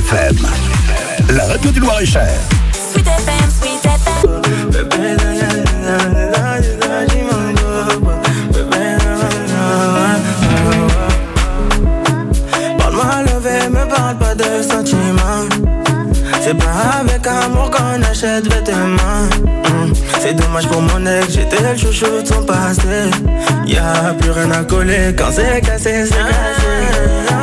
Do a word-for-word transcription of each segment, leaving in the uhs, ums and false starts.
F M, la radio du Loir-et-Cher. Sweet F M, Sweet F M. Parle-moi levé, me parle pas de sentiments. C'est pas avec amour qu'on achète vêtements. mmh. C'est dommage pour mon ex, j'étais le chouchou de son passé. Y'a plus rien à coller, quand c'est cassé, c'est cassé.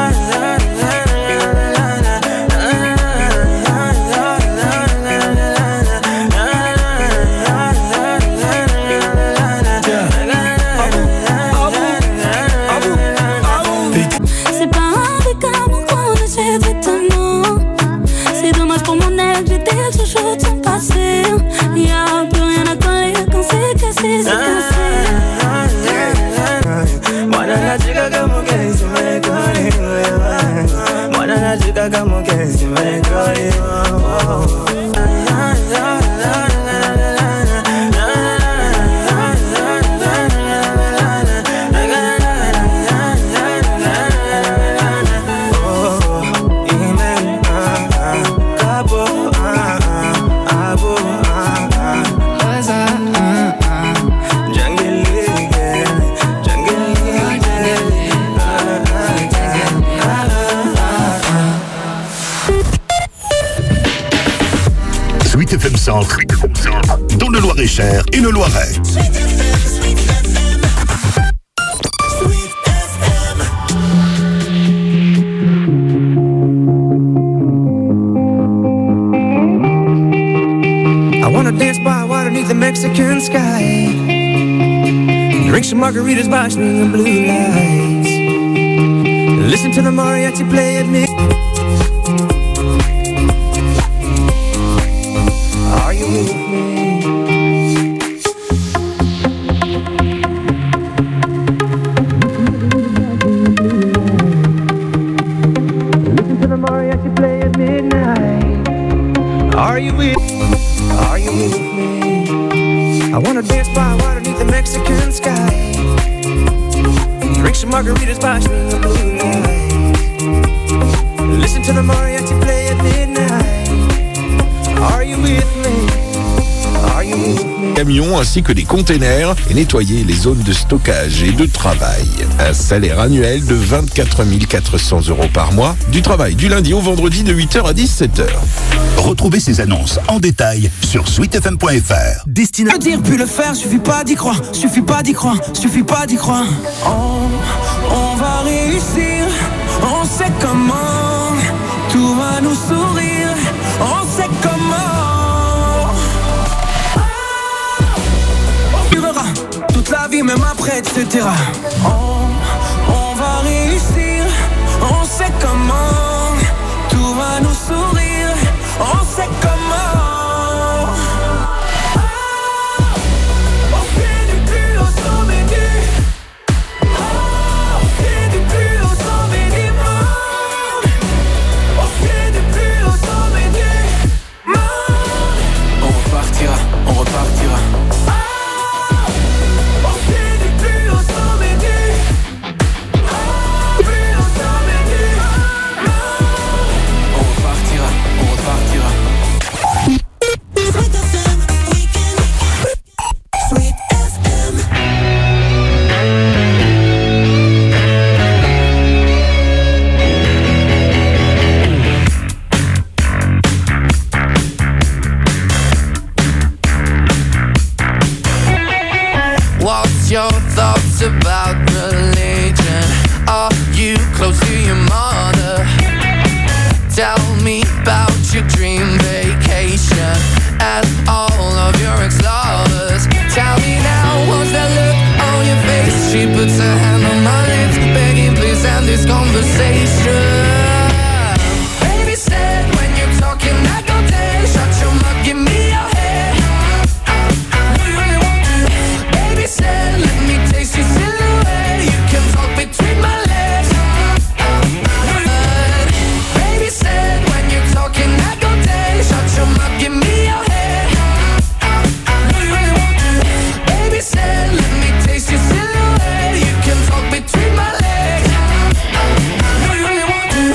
Y'a plus rien à coller quand c'est cassé, c'est cassé. Mwana na chica como que se me corre. Mwana na chica como que se me corre. F M Centre, dans le Loir-et-Cher et le Loiret. I wanna dance by water beneath the Mexican sky. Drink some margaritas by swinging blue lights. Listen to the mariachi play at me. Are you with me? Listen to the mariachi play at midnight. Are you with me? Are you with me? I wanna dance by water beneath the Mexican sky. Drink some margaritas by swinging blue lights. Listen to the mariachi play at midnight. Are you with me? Are you with me? Camions ainsi que des containers et nettoyer les zones de stockage et de travail. Un salaire annuel de vingt-quatre mille quatre cents euros par mois. Du travail du lundi au vendredi de huit heures à dix-sept heures. Retrouvez ces annonces en détail sur sweet f m point f r. Destiné à dire puis le faire, suffit pas d'y croire, suffit pas d'y croire, suffit pas d'y croire. On, on va réussir, on sait comment, tout va nous sourire, on sait comment. On durera toute la vie même après, et cetera. On, on va réussir, on sait comment, tout va nous sourire, on sait comment. On repartira. On finit plus au sommet du. Plus au sommet du. On repartira, on repartira. Sweet F M, weekend. Sweet F M. What's your thoughts about religion? Are you close to your mother? Tell me about your dream vacation and all of your ex-lovers. Tell me now, what's that look on your face? She puts her hand on my lips, begging please end this conversation. Baby said when you're talking I go dead. Shut your mouth, give me your head. Baby said, let me taste your silhouette. You can talk between my legs. Baby said, when you're talking, I go dead. Shut your mouth, give me your head. Baby said, let me taste your silhouette. You can talk between my legs.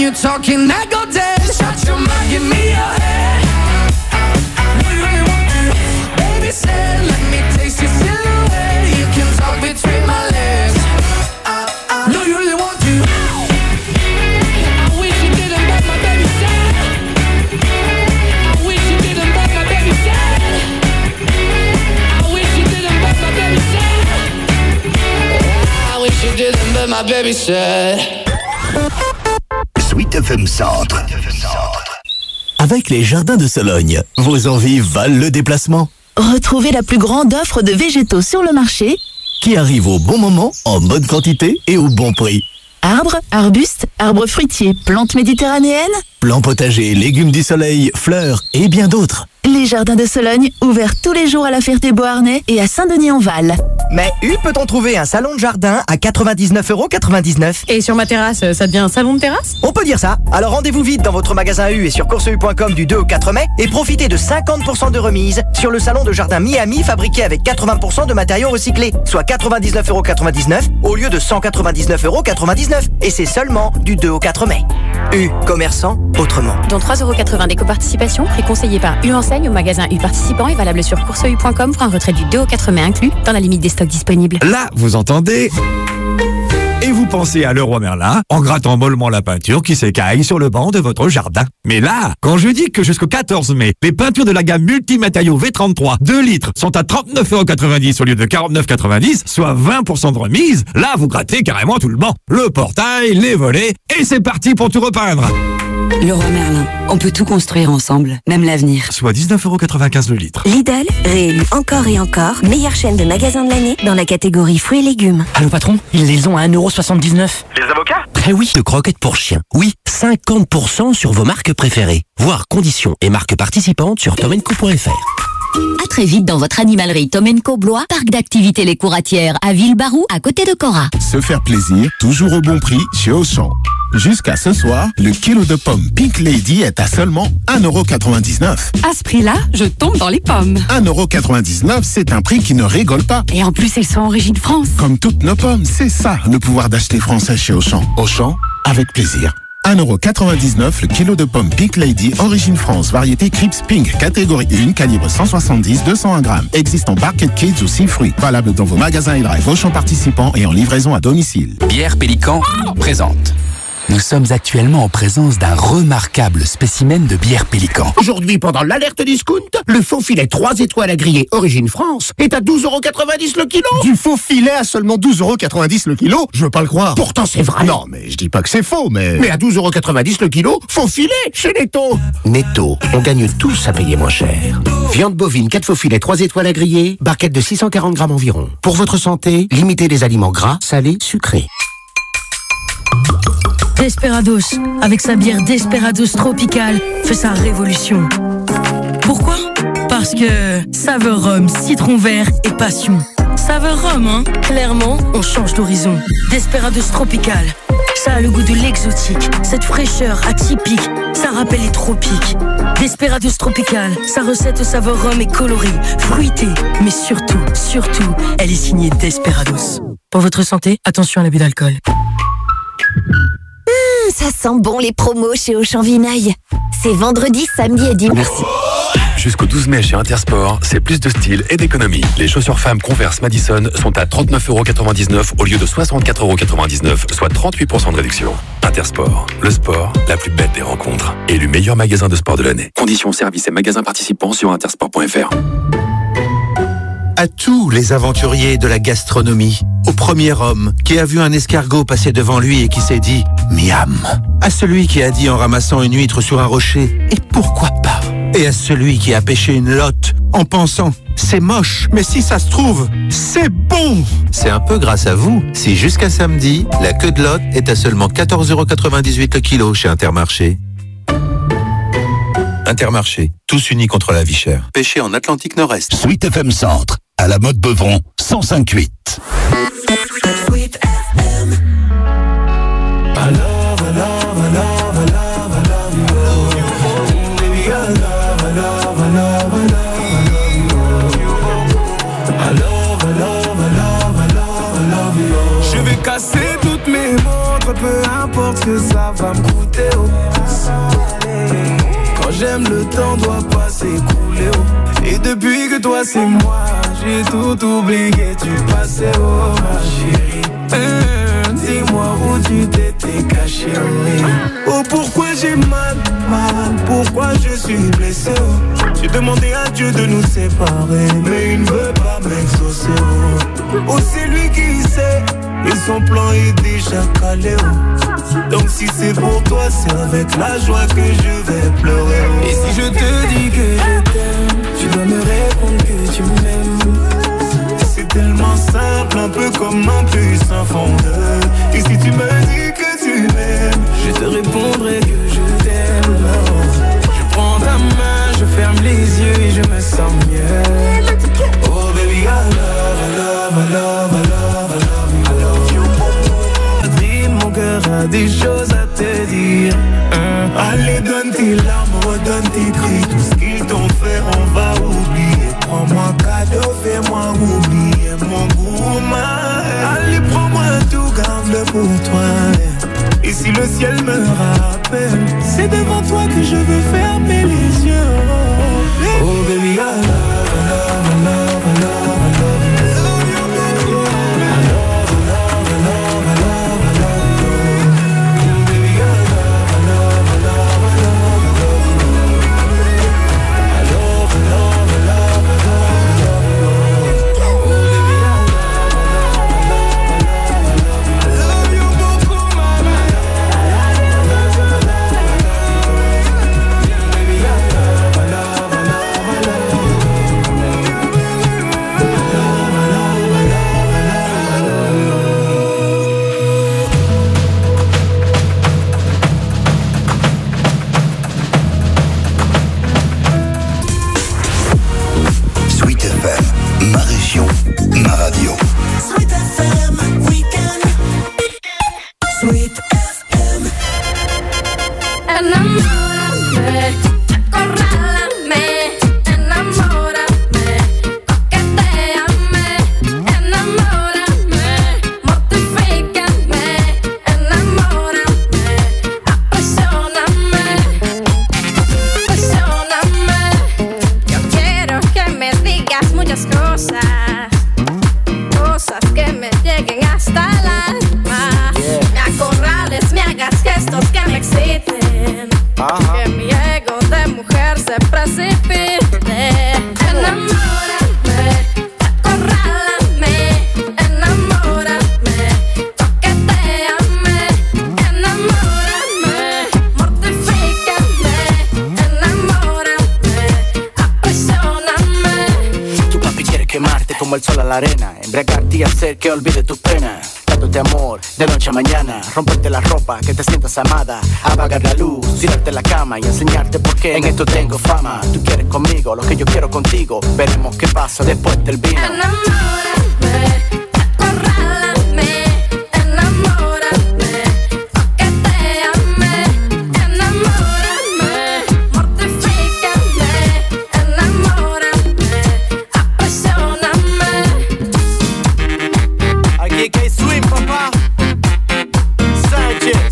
you're talking, I go dead. Shut your mouth, give me your head. Do you really want to? Baby said, let me taste your silhouette. You can talk between my legs. Do you really want to? I wish you didn't, but my baby said. I wish you didn't, but my baby said. I wish you didn't, but my baby said. I wish you didn't, but my baby said. Sweet F M Centre. Avec les jardins de Sologne, vos envies valent le déplacement. Retrouvez la plus grande offre de végétaux sur le marché, Qui arrive au bon moment, en bonne quantité et au bon prix. arbres, arbustes, arbres fruitiers, plantes méditerranéennes. Plants potagers, légumes du soleil, fleurs et bien d'autres. Les jardins de Sologne, ouverts tous les jours à la Ferté-Beauharnais et à Saint-Denis-en-Val. Mais où peut-on trouver un salon de jardin à quatre-vingt-dix-neuf euros quatre-vingt-dix-neuf? Et sur ma terrasse, ça devient un salon de terrasse? On peut dire ça. Alors rendez-vous vite dans votre magasin U et sur course u point com du deux au quatre mai et profitez de cinquante pour cent de remise sur le salon de jardin Miami fabriqué avec quatre-vingts pour cent de matériaux recyclés, soit quatre-vingt-dix-neuf euros quatre-vingt-dix-neuf au lieu de cent quatre-vingt-dix-neuf euros quatre-vingt-dix-neuf. Et c'est seulement du deux au quatre mai. U, commerçant autrement. Dont trois euros quatre-vingts d'éco-participation, prix conseillé par U Enseigne au magasin U participant et valable sur course u point com pour un retrait du deux au quatre mai inclus, dans la limite des stocks disponibles. Là, vous entendez? Et vous pensez à Leroy Merlin en grattant mollement la peinture qui s'écaille sur le banc de votre jardin. Mais là, quand je dis que jusqu'au quatorze mai, les peintures de la gamme multimatériaux V trente-trois deux litres sont à trente-neuf euros quatre-vingt-dix au lieu de quarante-neuf euros quatre-vingt-dix, soit vingt pour cent de remise, là vous grattez carrément tout le banc. Le portail, les volets, et c'est parti pour tout repeindre. Leroy Merlin, on peut tout construire ensemble, même l'avenir. Soit dix-neuf euros quatre-vingt-quinze le litre. Lidl, réélu encore et encore, meilleure chaîne de magasins de l'année dans la catégorie fruits et légumes. Allô patron, ils les ont à un euro soixante-dix-neuf. Les avocats? Eh oui, de croquettes pour chiens. Oui, cinquante pour cent sur vos marques préférées. Voir conditions et marques participantes sur tom and co point f r. À très vite dans votre animalerie Tom and Co Blois, parc d'activités Les Couratières à Villebarou, à côté de Cora. Se faire plaisir, toujours au bon prix chez Auchan. Jusqu'à ce soir, le kilo de pommes Pink Lady est à seulement un euro quatre-vingt-dix-neuf. À ce prix-là, je tombe dans les pommes. un euro quatre-vingt-dix-neuf, c'est un prix qui ne rigole pas. Et en plus, elles sont origine France. Comme toutes nos pommes, c'est ça, le pouvoir d'acheter français chez Auchan. Auchan, avec plaisir. un euro quatre-vingt-dix-neuf le kilo de pommes Pink Lady, origine France, variété Crips Pink, catégorie un, calibre cent soixante-dix à deux cent un grammes. Existe en Barquette Kids ou six fruits. Valable dans vos magasins et drive Auchan participants et en livraison à domicile. Bière Pélican présente. Nous sommes actuellement en présence d'un remarquable spécimen de bière Pélican. Aujourd'hui, pendant l'alerte discount, le faux filet trois étoiles à griller origine France est à douze euros quatre-vingt-dix le kilo. Du faux filet à seulement douze euros quatre-vingt-dix le kilo? Je veux pas le croire. Pourtant, c'est vrai. Non, mais je dis pas que c'est faux, mais... Mais à douze euros quatre-vingt-dix le kilo, faux filet chez Netto. Netto, on gagne tous à payer moins cher. Viande bovine, quatre faux filets, trois étoiles à griller, barquette de six cent quarante grammes environ. Pour votre santé, limitez les aliments gras, salés, sucrés. Desperados, avec sa bière Desperados Tropical, fait sa révolution. Pourquoi? Parce que saveur rhum, citron vert et passion. Saveur rhum, hein? Clairement, on change d'horizon. Desperados Tropical, ça a le goût de l'exotique, cette fraîcheur atypique, ça rappelle les tropiques. Desperados Tropical, sa recette saveur rhum est colorée, fruitée, mais surtout, surtout, elle est signée Desperados. Pour votre santé, attention à l'abus d'alcool. Mmh, ça sent bon les promos chez Auchan Vinaille. C'est vendredi, samedi et dimanche. Merci. Jusqu'au douze mai chez Intersport, c'est plus de style et d'économie. Les chaussures femmes Converse Madison sont à trente-neuf euros quatre-vingt-dix-neuf au lieu de soixante-quatre euros quatre-vingt-dix-neuf, soit trente-huit pour cent de réduction. Intersport, le sport, la plus belle des rencontres. Élu meilleur magasin de sport de l'année. Conditions, services et magasins participants sur intersport point f r. À tous les aventuriers de la gastronomie, au premier homme qui a vu un escargot passer devant lui et qui s'est dit « miam », à celui qui a dit en ramassant une huître sur un rocher « et pourquoi pas », et à celui qui a pêché une lotte en pensant « c'est moche, mais si ça se trouve, c'est bon ». C'est un peu grâce à vous si jusqu'à samedi, la queue de lotte est à seulement quatorze euros quatre-vingt-dix-huit le kilo chez Intermarché. Intermarché, tous unis contre la vie chère. Pêché en Atlantique Nord-Est. Sweet F M Centre, à la mode Beuvron, cent cinq virgule huit. Sweet F M. I love, I love, I love, I love, I love you. Baby, I love, I love, I love, I love, I love you. I love, I love, I love, I love, I love you. Je vais casser toutes mes montres peu importe ce que ça va me coûter, oh. Quand j'aime, le temps doit pas s'écouler, oh. Et depuis que toi c'est moi, j'ai tout oublié du passé, oh ma chérie. Mmh, dis-moi où tu t'étais caché, oui. Oh pourquoi j'ai mal, mal, pourquoi je suis blessé, oh. J'ai demandé à Dieu de nous séparer, mais il ne veut pas m'exaucer, oh. Oh c'est lui qui sait, et son plan est déjà calé, oh. Donc si c'est pour toi, c'est avec la joie que je vais pleurer, oh. Et si je te dis que je t'aime, tu dois me répondre que tu m'aimes. C'est tellement simple, un peu comme un puissant fondeur. Et si tu me dis que tu m'aimes, je te répondrai que je t'aime. Je prends ta main, je ferme les yeux et je me sens mieux. Oh baby, I love, I love, I love, I love, I love you, I love you. Dream, mon cœur a des choses à te dire. hein. Allez, donne tes larmes, donne tes cris. Tout ce qu'ils t'ont fait, on va oublier. Prends-moi cadeau, fais-moi oublier mon gourmand. Allez, prends-moi tout, garde-le pour toi. Et si le ciel me rappelle, c'est devant toi que je veux fermer les yeux. Oh baby, I love, I love, I love, I love, I love you. Ma région, ma radio. Sweet F M Weekend. Sweet F M. Enamórame, acorrálame, enamórame, coquetéame, enamórame, mortifícame, enamórame, apasioname, apasioname. Yo quiero que me digas muchas cosas, cosas que me lleguen hasta el alma. Yeah. Me acorrales, me hagas gestos que me exciten. Uh-huh. Que mi ego de mujer se precipite. Enamórame, acorrálame, enamórame, toquetéame, enamórame, mortifícame, enamórame, apasioname. Tu papi quiere quemarte como el sol a la arena, embriagarte y hacer que olvide tus penas, dándote amor de noche a mañana, romperte la ropa, que te sientas amada, apagar la luz, tirarte en la cama y enseñarte por qué en esto tengo fama. Tú quieres conmigo lo que yo quiero contigo, veremos qué pasa después del vino. Enamórame, acorrálame, enamórame, toquetéame, enamórame, mortifícame, enamórame, apasioname. Aquí que hay swing, papá. Sánchez.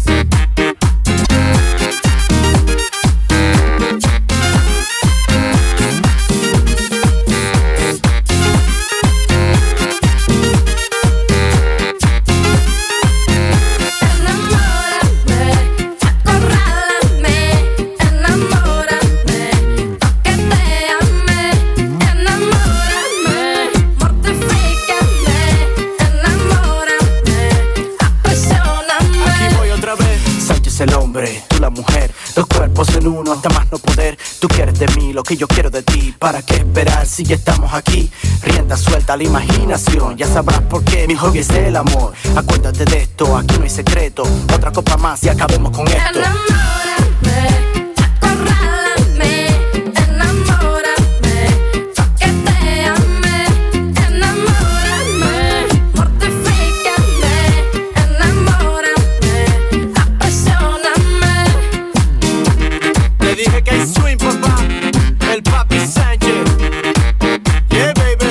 El hombre, tú la mujer, dos cuerpos en uno hasta más no poder. Tú quieres de mí lo que yo quiero de ti. ¿Para qué esperar si ya estamos aquí? Rienda suelta a la imaginación, ya sabrás por qué mi hobby es el amor. Acuérdate de esto, aquí no hay secreto. Otra copa más y acabemos con esto. Enamórame, acorrálame, enamórame, toquetéame, enamórame, mortifícame, enamórame, apasioname. Le dije que hay swing, papá, el papi Sánchez. Yeah, baby.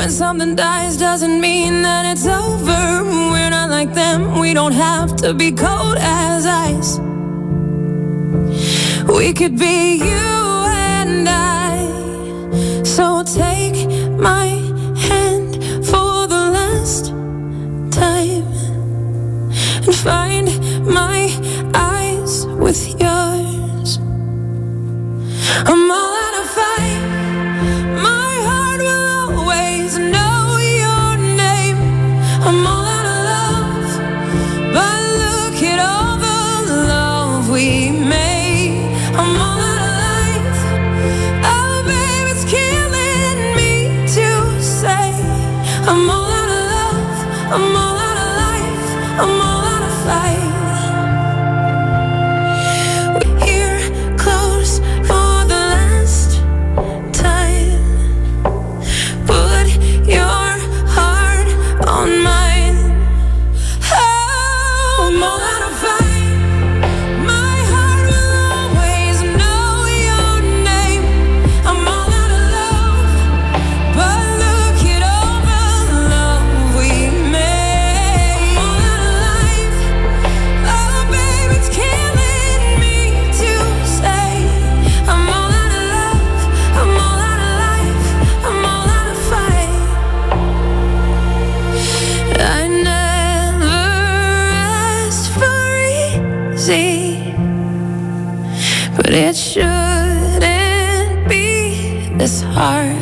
When something dies doesn't mean that it's over. We're not like them, we don't have to be cold as ice. We could be you and I. So take my hand for the last time and find my eyes with yours. I'm all out of fight. My heart will always know your name. I'm all out of love, but look at all the love we made. I'm all out of life. Oh, babe, it's killing me to say. I'm all out of love. I'm all out of life. I'm all out of fight. But it shouldn't be this hard.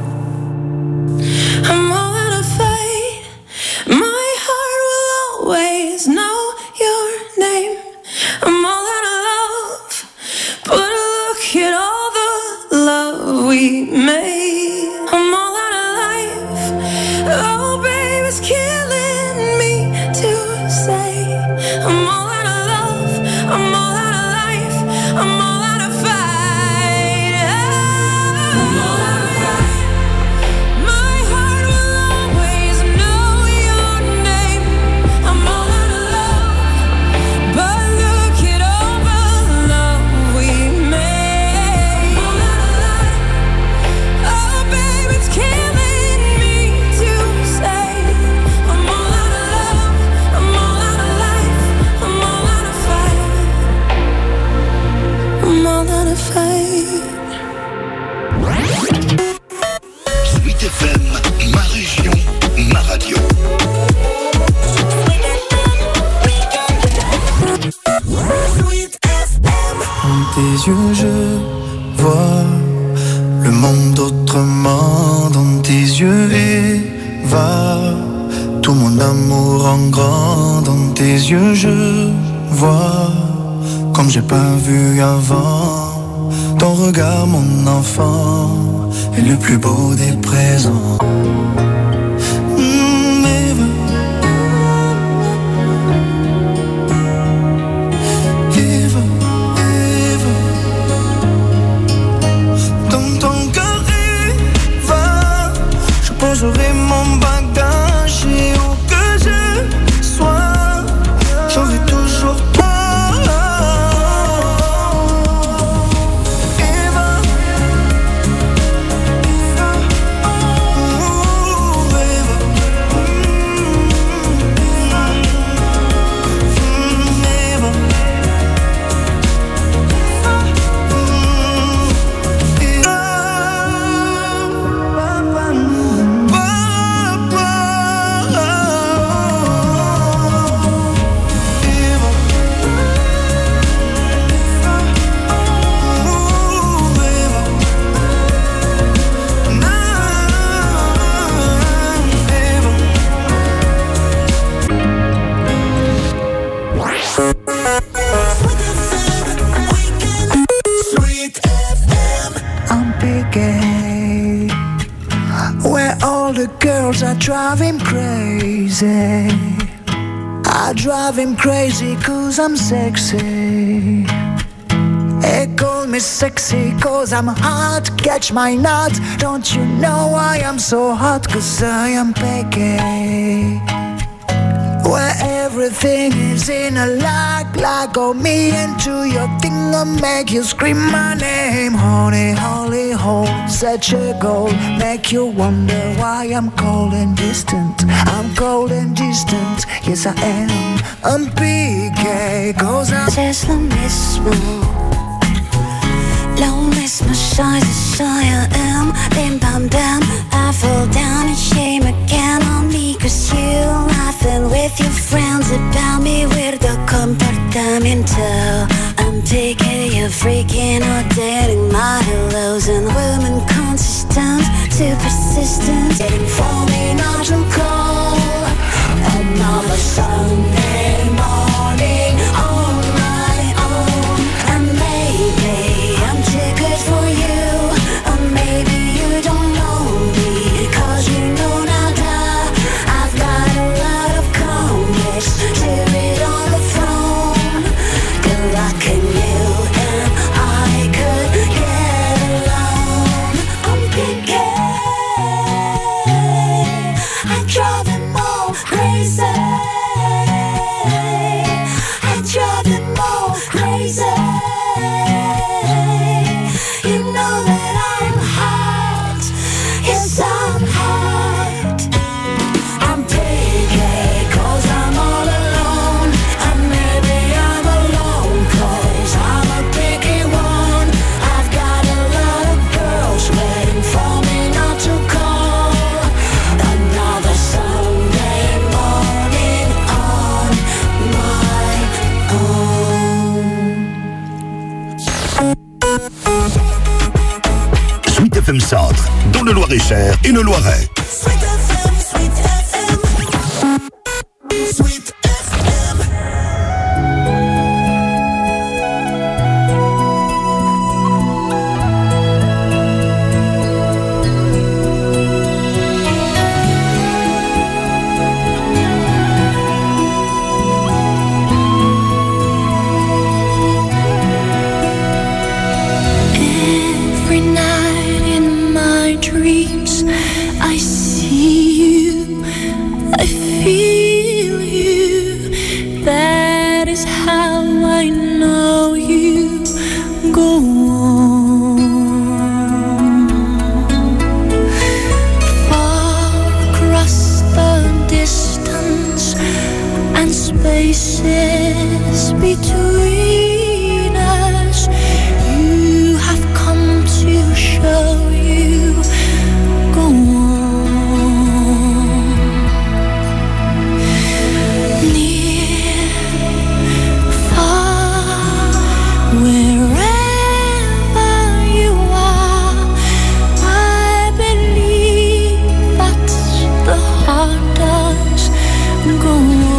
I'm all out of fight. My heart will always know your name. I'm all out of love, but look at all the love we made. I'm all out of life. Oh, babe, it's killing me to say. I'm all out of love. I'm all out of life. I'm all out of fight. I'm all out of fight. My heart will always know your name. I'm all out of love, but look at all the love we made. I'm all out of life. Oh, babe, it's killing me to say. I'm all out of love. I'm all out of life. I'm all out of fight. I'm all out of fight. Sweet F M, ma région, ma radio. Dans tes yeux je vois le monde autrement. Dans tes yeux Eva, tout mon amour en grand. Dans tes yeux je vois comme j'ai pas vu avant. Ton regard mon enfant est le plus beau des présents. Mm, Eva. Eva, Eva. Dans ton cœur Eva, je poserai mon bagage et où que je sois, j'aurai toujours toi. I'm picking where all the girls are driving crazy. I drive him crazy cause I'm sexy. They call me sexy cause I'm hot. Catch my nut. Don't you know I am so hot cause I am picky. Where everything is in a lock. Lock on me into your thing and make you scream my name. Honey, holy hole, set your goal. Make you wonder why I'm cold and distant. I'm cold and distant, yes I am. I'm P K, cause I'm Es lo mismo, lo mismo size as I am. Bim bam bam, I fall down and shame again on me. Cause you laughing with your friends about me. Weirdo comportamiento. I'm taking you freaking out, dating my hellos and women consistent, too persistent. Getting for me not to call another Sunday morning on my own. And maybe I'm too good for you, or maybe you don't know me. Cause you know now that I've got a lot of comics to read on the throne. Good luck in you and I could get along. I'm picky, I drive them all crazy. I drive them all crazy. You know that I'm hot. Yes, I'm hot. I'm picky cause I'm all alone. And maybe I'm alone cause I'm a picky one. I've got a lot of girls waiting for me not to call another Sunday morning on my own. Sweet F M Centre, dans le Loir-et-Cher et le Loiret. Sweet F M, Sweet F M, Sweet F M. Every night in my dreams I see you, I feel you. That is how I know you. Go on. Far across the distance and spaces between us, you have come to show you. Go on. Near, far, wherever you are, I believe that's the heart does. Go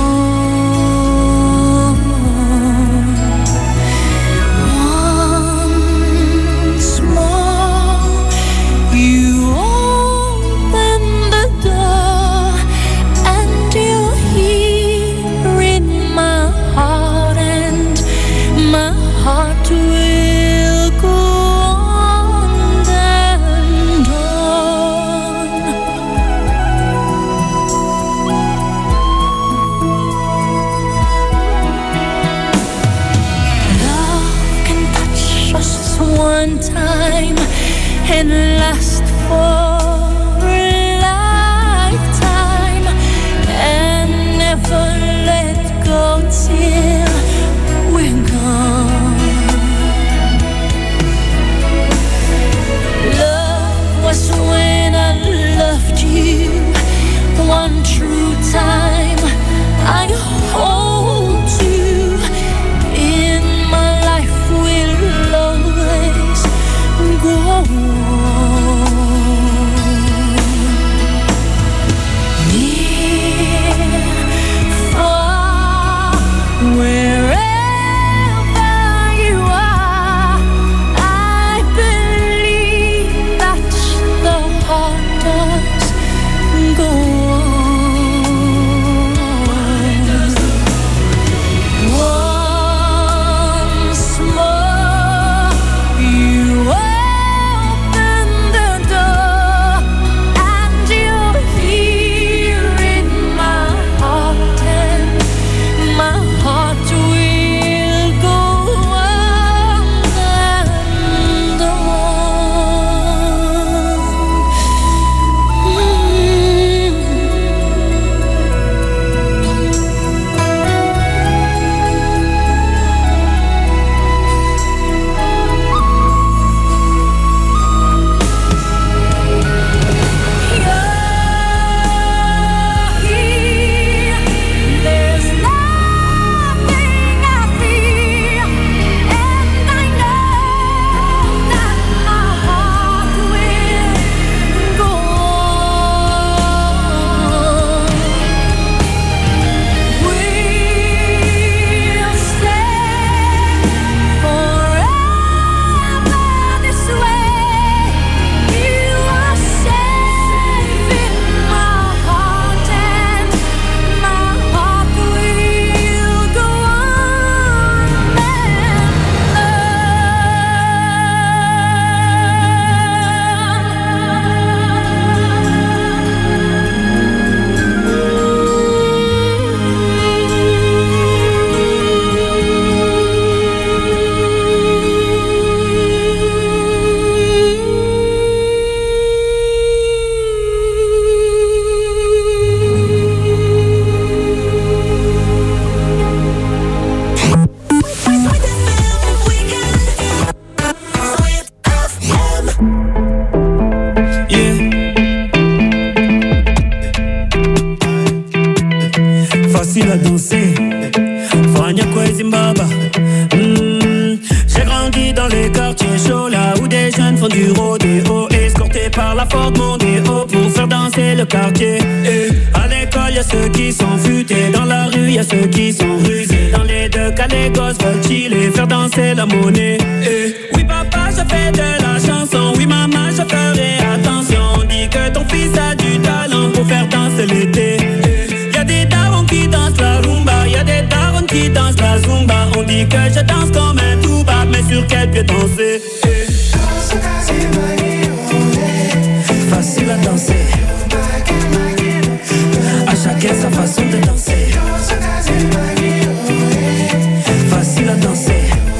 on. Once more, you open the door, and you hear in my heart, and my heart will go on and on. Love can touch us one time and last for a lifetime, and never let go till we're gone. Love was when I loved you one true time. I hold you in my life, will always go on. danser le quartier. Et à l'école, y'a ceux qui sont futés. Dans la rue, y'a ceux qui sont rusés. Dans les deux cas, les gosses veulent chiller, faire danser la monnaie. Et oui, papa, je fais de la chanson. Oui, maman, je ferai attention. On dit que ton fils a du talent pour faire danser l'été. Et y'a des darons qui dansent la rumba. Y'a des darons qui dansent la zumba. On dit que je danse comme un tuba. Mais sur quel pied danser? Et facile à danser. À chacun sa façon de danser. Facile à danser.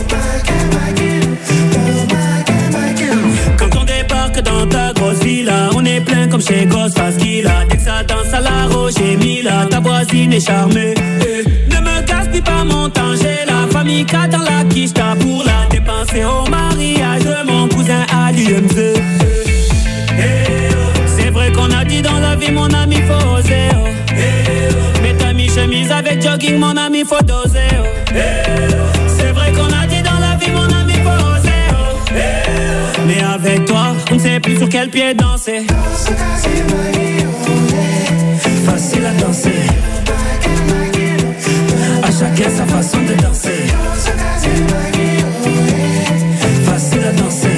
Quand on débarque dans ta grosse villa, on est plein comme chez Ghostface Killah. Dès que ça danse à la Roger Mila, ta voisine est charmée. Et ne me gaspille pas mon temps, j'ai la famille K dans la quicheta pour la dépenser au mariage de mon cousin à l'U M Z. C'est vrai qu'on a dit dans la vie, mon ami, faut oser. Oh. Mets ta mi-chemise avec jogging, mon ami, faut doser. Oh. C'est vrai qu'on a dit dans la vie, mon ami, faut oser. Oh. Mais avec toi, on ne sait plus sur quel pied danser. Facile à danser. À chacun sa façon de danser. Facile à danser.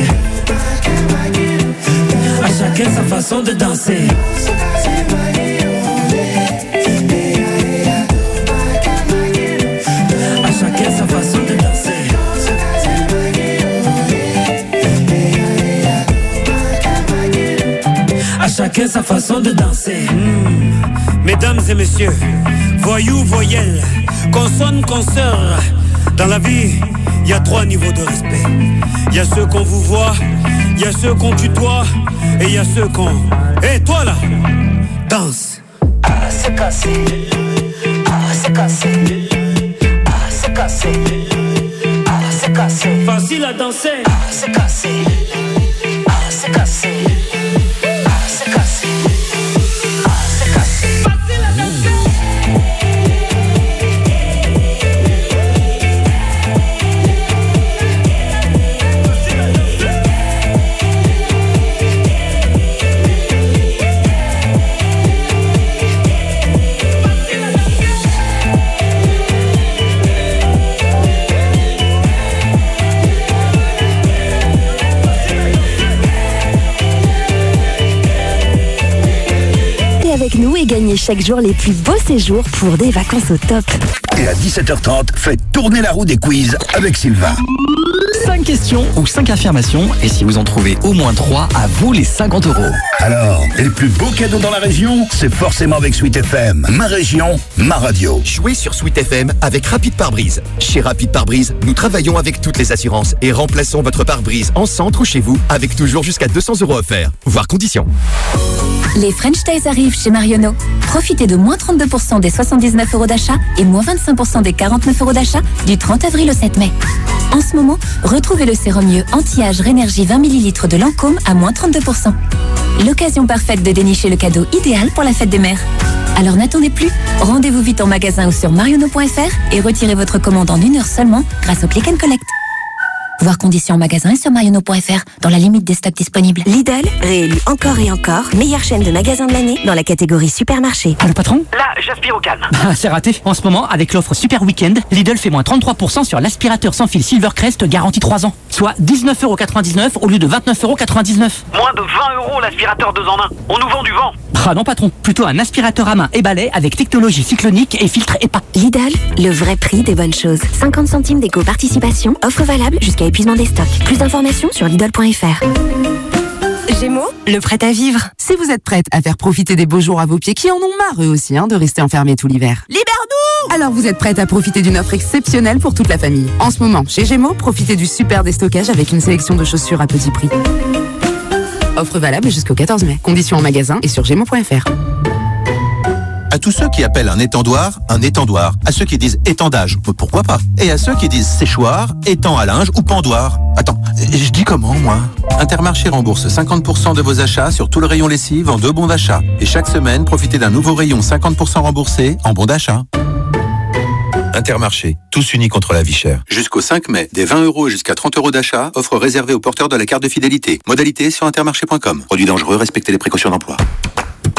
À chacun sa façon de danser. À chacun sa façon de danser. À chacun sa façon de danser. Mmh. Mesdames et messieurs, voyous, voyelles, consonnes, consoeurs. Dans la vie, il y a trois niveaux de respect. Il y a ceux qu'on vous voit, il y a ceux qu'on tutoie, et il y a ceux qu'on... Hé, hey, toi là, danse. Ah, c'est cassé. Ah, c'est cassé. Ah, c'est cassé. Ah, c'est cassé. Facile à danser. Ah, c'est cassé. Ah, c'est cassé. Ah, c'est cassé. Ah, c'est cassé. Facile à danser. Avec nous et gagnez chaque jour les plus beaux séjours pour des vacances au top. Et à dix-sept heures trente, faites tourner la roue des quiz avec Sylvain. cinq questions ou cinq affirmations, et si vous en trouvez au moins trois, à vous les cinquante euros. Alors, les plus beaux cadeaux dans la région, c'est forcément avec Sweet F M. Ma région, ma radio. Jouez sur Sweet F M avec Rapide Pare-Brise. Chez Rapide Pare-Brise, nous travaillons avec toutes les assurances et remplaçons votre pare-brise en centre ou chez vous avec toujours jusqu'à deux cents euros offerts. Voir conditions. Les French Days arrivent chez Marionneau. Profitez de moins trente-deux pour cent des soixante-dix-neuf euros d'achat et moins vingt-cinq pour cent des quarante-neuf euros d'achat du trente avril au sept mai. En ce moment, retrouvez le sérum mieux anti-âge Rénergie vingt millilitres de Lancôme à moins trente-deux pour cent. L'occasion parfaite de dénicher le cadeau idéal pour la fête des mères. Alors n'attendez plus, rendez-vous vite en magasin ou sur marionneau point f r et retirez votre commande en une heure seulement grâce au Click and Collect. Voir conditions en magasin et sur marionneau point f r dans la limite des stocks disponibles. Lidl, réélu encore et encore, meilleure chaîne de magasins de l'année dans la catégorie supermarché. Ah, le patron? Là, j'aspire au calme. Ah, c'est raté. En ce moment, avec l'offre Super Weekend, Lidl fait moins trente-trois pour cent sur l'aspirateur sans fil Silvercrest garantie trois ans. Soit dix-neuf euros quatre-vingt-dix-neuf au lieu de vingt-neuf euros quatre-vingt-dix-neuf. Moins de vingt euros l'aspirateur deux en un. On nous vend du vent. Ah non patron, plutôt un aspirateur à main et balai avec technologie cyclonique et filtre E P A. Lidl, le vrai prix des bonnes choses. cinquante centimes d'éco-participation, offre valable jusqu'à épuisement des stocks. Plus d'informations sur Lidl point f r. Gémeaux, le prêt à vivre. Si vous êtes prête à faire profiter des beaux jours à vos pieds qui en ont marre eux aussi hein, de rester enfermés tout l'hiver. Libère-nous! Alors vous êtes prête à profiter d'une offre exceptionnelle pour toute la famille. En ce moment, chez Gémeaux, profitez du super déstockage avec une sélection de chaussures à petit prix. Offre valable jusqu'au quatorze mai. Conditions en magasin et sur gémeaux point f r. À tous ceux qui appellent un étendoir, un étendoir. À ceux qui disent étendage, pourquoi pas. Et à ceux qui disent séchoir, étang à linge ou pendoir. Attends, je dis comment, moi? Intermarché rembourse cinquante pour cent de vos achats sur tout le rayon lessive en deux bons d'achat. Et chaque semaine, profitez d'un nouveau rayon cinquante pour cent remboursé en bons d'achat. Intermarché, tous unis contre la vie chère. Jusqu'au cinq mai, des vingt euros jusqu'à trente euros d'achat, offre réservée aux porteurs de la carte de fidélité. Modalité sur intermarché point com. Produit dangereux, respectez les précautions d'emploi.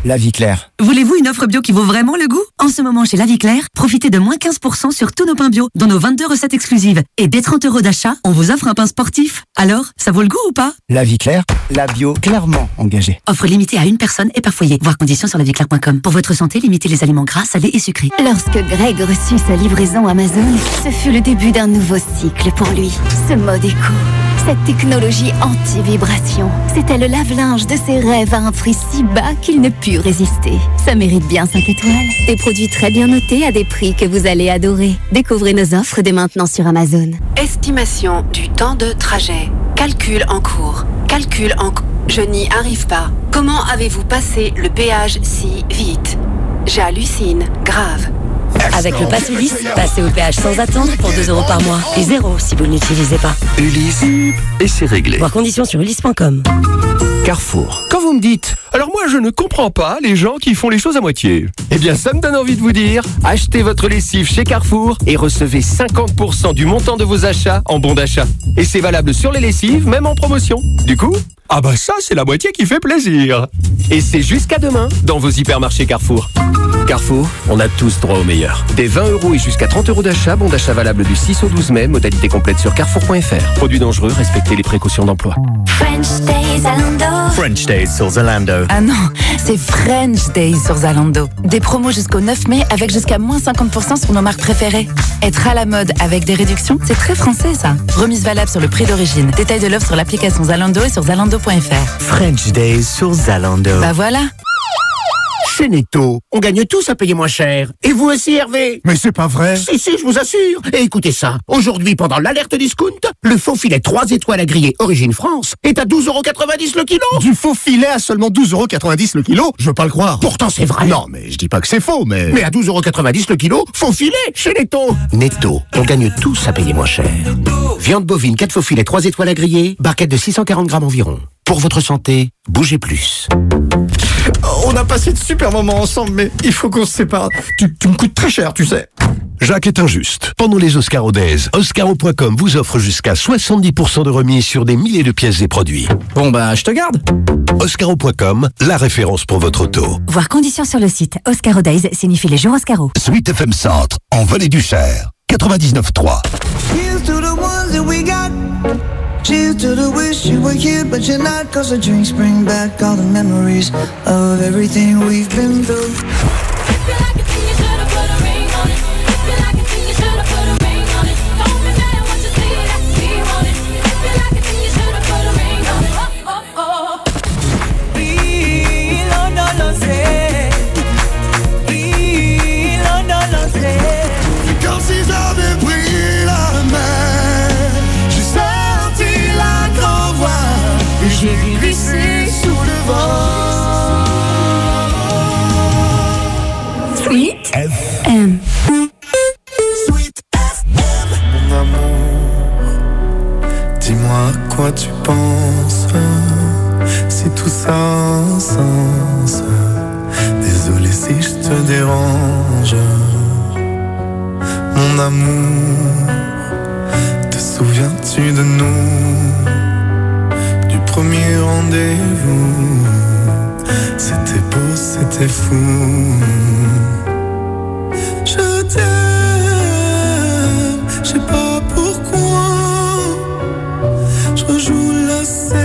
La Vie Claire. Voulez-vous une offre bio qui vaut vraiment le goût? En ce moment, chez La Vie Claire, profitez de moins quinze pour cent sur tous nos pains bio, dont nos vingt-deux recettes exclusives. Et dès trente euros d'achat, on vous offre un pain sportif. Alors, ça vaut le goût ou pas? La Vie Claire, la bio clairement engagée. Offre limitée à une personne et par foyer. Voir conditions sur la vie claire point com. Pour votre santé, limitez les aliments gras, salés et sucrés. Lorsque Greg reçut sa livraison Amazon, ce fut le début d'un nouveau cycle pour lui. Ce mode éco, cette technologie anti-vibration, c'était le lave-linge de ses rêves à un prix si bas qu'il ne put résister. Ça mérite bien cinq étoiles. Des produits très bien notés à des prix que vous allez adorer. Découvrez nos offres dès maintenant sur Amazon. Estimation du temps de trajet. Calcul en cours. Calcul en cours. Je n'y arrive pas. Comment avez-vous passé le péage si vite? J'hallucine. Grave. Avec le Pass Ulysse, passez au péage sans attendre pour deux euros par mois. Et zéro si vous ne l'utilisez pas. Ulysse, et c'est réglé. Voir conditions sur ulysse point com. Carrefour. Quand vous me dites, alors moi je ne comprends pas les gens qui font les choses à moitié. Eh bien ça me donne envie de vous dire, achetez votre lessive chez Carrefour et recevez cinquante pour cent du montant de vos achats en bon d'achat. Et c'est valable sur les lessives, même en promotion. Du coup, ah bah ça c'est la moitié qui fait plaisir. Et c'est jusqu'à demain dans vos hypermarchés Carrefour. Carrefour, on a tous droit au meilleur. Des vingt euros et jusqu'à trente euros d'achat, bon d'achat valable du six au douze mai, modalité complète sur carrefour point f r. Produits dangereux, respectez les précautions d'emploi. French Days Zalando. French Days sur Zalando. Ah non, c'est French Days sur Zalando. Des promos jusqu'au neuf mai avec jusqu'à moins cinquante pour cent sur nos marques préférées. Être à la mode avec des réductions, c'est très français ça. Remise valable sur le prix d'origine. Détail de l'offre sur l'application Zalando et sur zalando point f r. French Days sur Zalando. Bah voilà. Chez Netto, on gagne tous à payer moins cher. Et vous aussi, Hervé? Mais c'est pas vrai. Si, si, je vous assure. Et écoutez ça. Aujourd'hui, pendant l'alerte discount, le faux filet trois étoiles à griller Origine France est à douze euros quatre-vingt-dix le kilo. Du faux filet à seulement douze euros quatre-vingt-dix le kilo? Je veux pas le croire. Pourtant, c'est vrai. Non, mais je dis pas que c'est faux, mais... Mais à douze euros quatre-vingt-dix le kilo, faux filet chez Netto. Netto, on gagne tous à payer moins cher. Viande bovine, quatre faux filets, trois étoiles à griller, barquette de six cent quarante grammes environ. Pour votre santé, bougez plus. On a passé de super moments ensemble, mais il faut qu'on se sépare. Tu, tu me coûtes très cher, tu sais. Jacques est injuste. Pendant les Oscaro Days, Oscaro point com vous offre jusqu'à soixante-dix pour cent de remise sur des milliers de pièces et produits. Bon bah, je te garde. Oscaro point com, la référence pour votre auto. Voir conditions sur le site. Oscaro Days signifie les jours Oscaro. Sweet F M Centre, en Vallée du Cher, quatre-vingt-dix-neuf trois. Here's to the ones that we got. Cheers to the wish you were here, but you're not. Cause the drinks bring back all the memories of everything we've been through. J'ai glissé sous le vent. Sweet F M. Sweet F M. Mon amour, dis-moi à quoi tu penses. Si tout ça a un sens. Désolé si je te dérange. Mon amour, te souviens-tu de nous? Premier rendez-vous, c'était beau, c'était fou. Je t'aime, je sais pas pourquoi. Je rejoue la scène,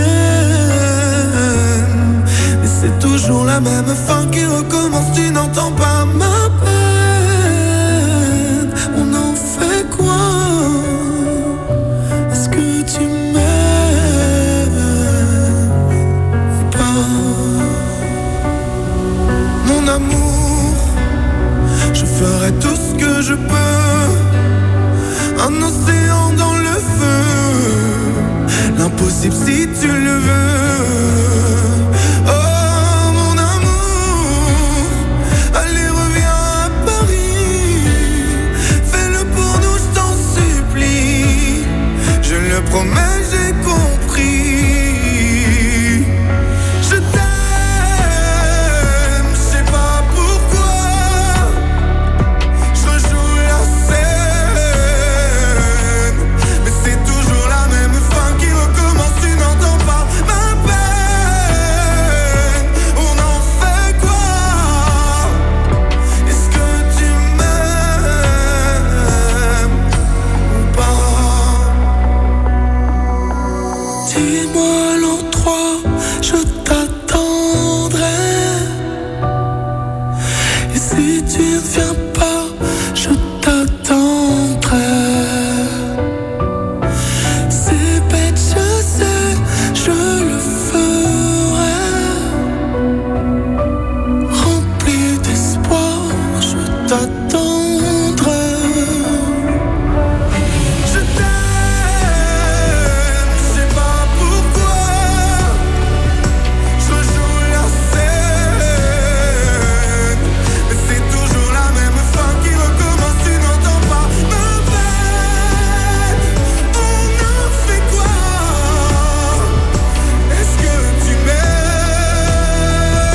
mais c'est toujours la même fin qui recommence. Tu n'entends pas ma peine. On en fait quoi? Est-ce que tu m'aimes? Mon amour, je ferai tout ce que je peux. Un océan dans le feu, l'impossible si tu le veux. Oh mon amour, allez reviens à Paris. Fais-le pour nous, je t'en supplie. Je le promets, j'ai compris. t'attendre. Je t'aime, je sais pas pourquoi. Je joue la scène, mais c'est toujours la même fin qui recommence. Tu n'entends pas ma peine. On a fait quoi? Est-ce que tu m'aimes?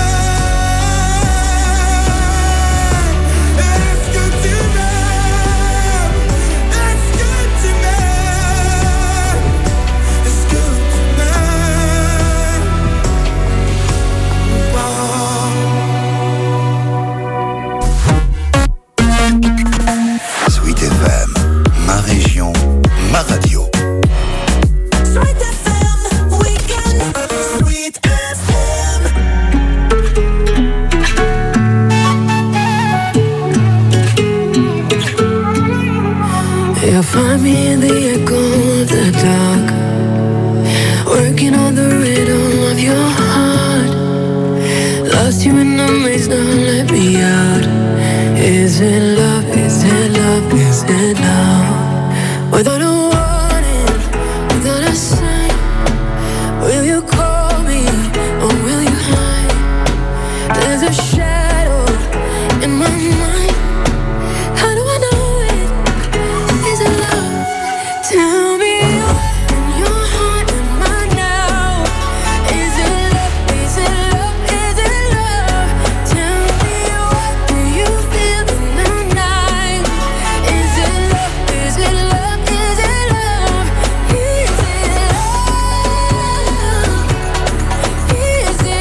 Est-ce que tu m'aimes? Est-ce que tu m'aimes? Est-ce que tu m'aimes ou pas? Sweet F M, ma région, ma radio. Sweet F M, weekend, Sweet F M. You'll find me in the echo of the dark, working on the rhythm of your heart. Lost you in the maze, now let me out. Is it love? Is it love? Is it love? Without a warning, without a sign, will you call me or will you hide? There's a shadow in my mind. How do I know it? Is it love? Tell me what's in your heart and mind now. Is it love? Is it love? Is it love? Tell me what do you feel in the night? Is it love? Is it love? Is it love? Is it love? Is it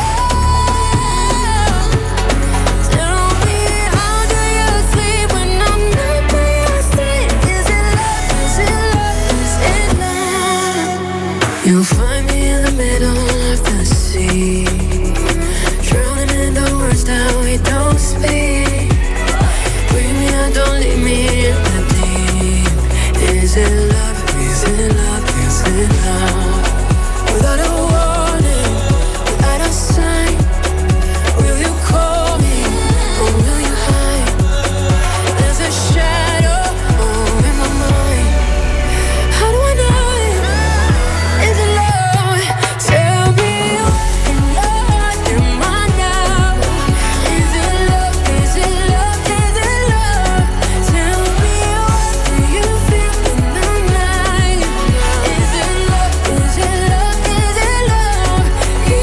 love? Tell me how do you sleep when I'm not by your side? Is it love? Is it love? Is it love? You'll find me in the middle of the sea, drowning in the words that we don't speak. Bring me out, don't leave me in the deep. Is it love? Is it love? Is it love? Without a warning, without a sign, will you call me or will you hide? There's a shadow oh, in my mind. How do I know it? Is it love? Tell me what's in your heart and mind now. Is it love? Is it love? Is it love? Tell me what do you feel in the night? Is it love? Is it love? Is it love? Is it love? Is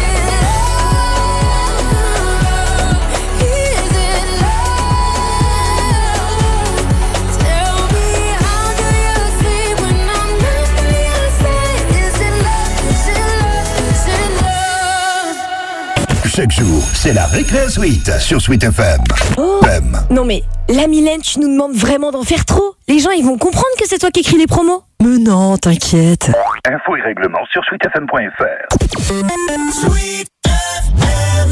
it love? Tell me how do you sleep when I'm not by your side? Is it love? Is it love? Is it love? Chaque jour, c'est la Récré Suite sur Sweet F M. Oh. M. Non mais, la Mylène, tu nous demandes vraiment d'en faire trop. Les gens, ils vont comprendre que c'est toi qui écris les promos. Mais non, t'inquiète. Infos et règlements sur sweet f m point f r. Sweet F M.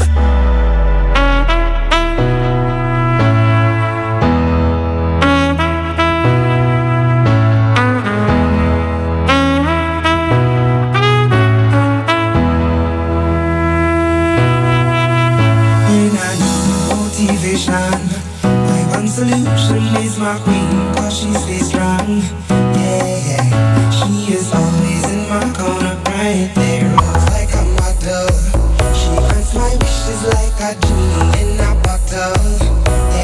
When I need motivation, my one solution is my queen, cause she stays strong. Yeah, yeah. She is always in my corner, right there. Looks like a model. She grants my wishes like a genie in a bottle.